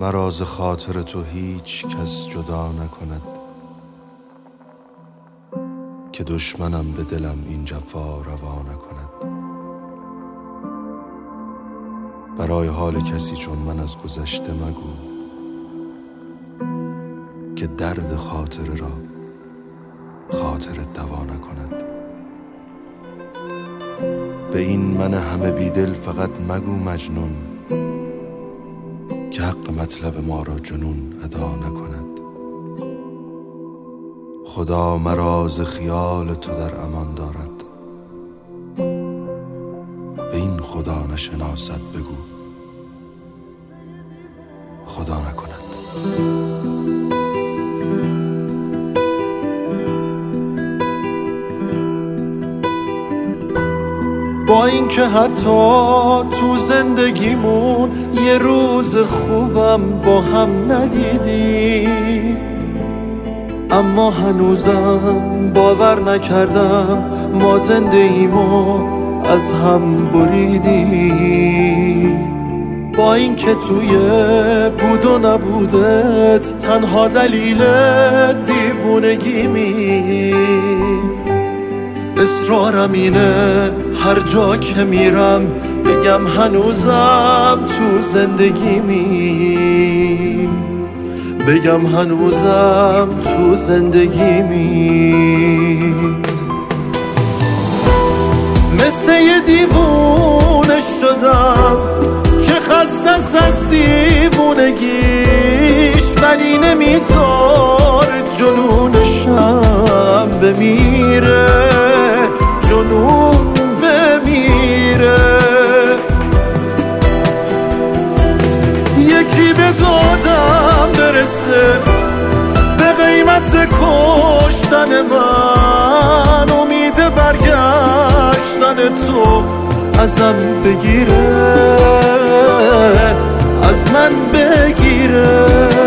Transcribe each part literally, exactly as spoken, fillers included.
مرا ز خاطر تو هیچ کس جدا نکند، که دشمنم به دلم این جفا روا نکند. برای حال کسی چون من از گذشته مگو، که درد خاطره را خاطرت دوا نکند. به این من همه بیدل فقط مگو مجنون، که حق مطلب ما را جنون ادا نکند. خدا مرا ز خیال تو در امان دارد، به این خدا نشناسد بگو خدا نکند. با اینکه حتی تو زندگیمون یه روز خوبم با هم ندیدی، اما هنوزم باور نکردم ما زندگیمو از هم بریدی. با اینکه توی بود و نبودت تنها دلیل دیوونگیمی، اصرارم اینه هر جا که میرم بگم هنوزم تو زندگیمی، بگم هنوزم تو زندگیمی. مثل یه دیوونه شدم که خسته از دیوونگیش، ولی نمیذار جنونشم بمیره، جنون بمیره. یکی به دادم برسه به قیمت کشتن من، امید برگشتن تو ازم بگیره، از من بگیره.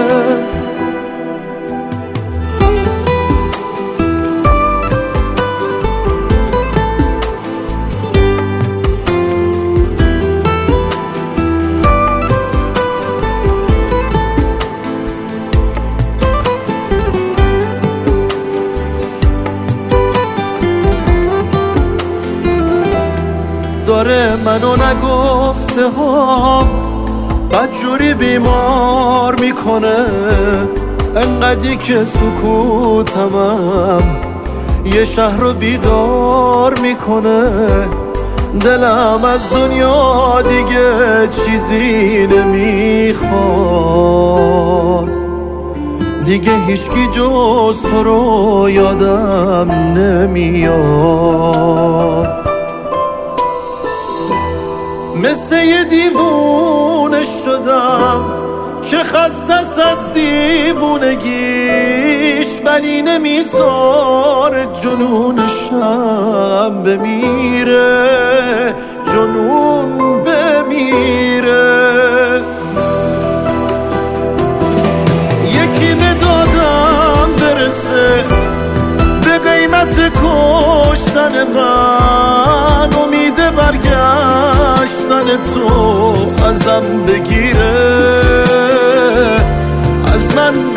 داره منو نگفته ها بدجوری بیمار میکنه، انقدی که سکوتمم یه شهر رو بیدار میکنه. دلم از دنیا دیگه چیزی نمیخواد، دیگه هیچکی جز تو رو یادم نمیاد. مثل یه دیوونه شدم که خسته از دیوونگیش، ولی نمیذار جنونشم بمیره، جنون بمیره. یکی به دادم برسه به قیمت کشتن من، امید برگشتن تو ازم بگیره، از من